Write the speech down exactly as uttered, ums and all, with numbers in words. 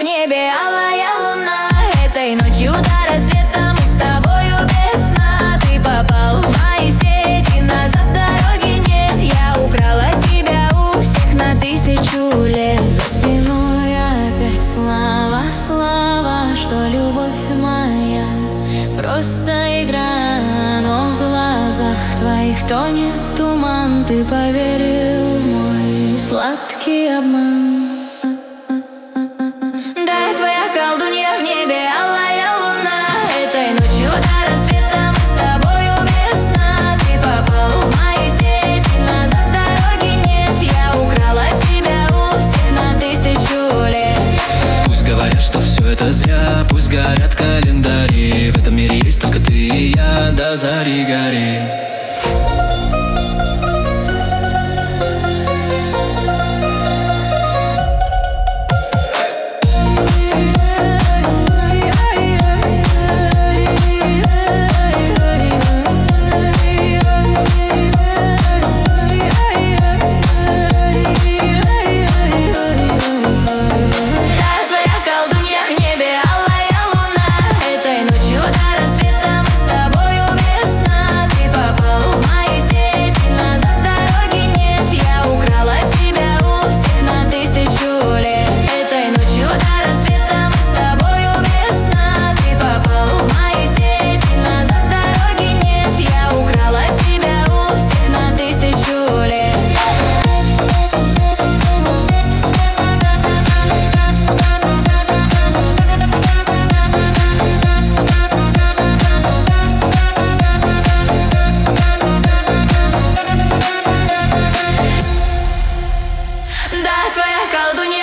небе алая луна. Этой ночью до рассвета мы с тобою без сна. Ты попал в мои сети, назад дороги нет. Я украла тебя у всех на тысячу лет. За спиной опять слова, слова, что любовь моя просто игра, но в глазах твоих тонет туман. Ты поверил в мой сладкий обман. Да, твоя колдунья в небе алая луна. Этой ночью до рассвета мы с тобою без сна. Ты попал в мои сети, назад дороги нет. Я украла тебя у всех на тысячу лет. Пусть говорят, что все это зря, пусть горят календари. В этом мире есть только ты и я, до зари гори. Да, твоя колдунья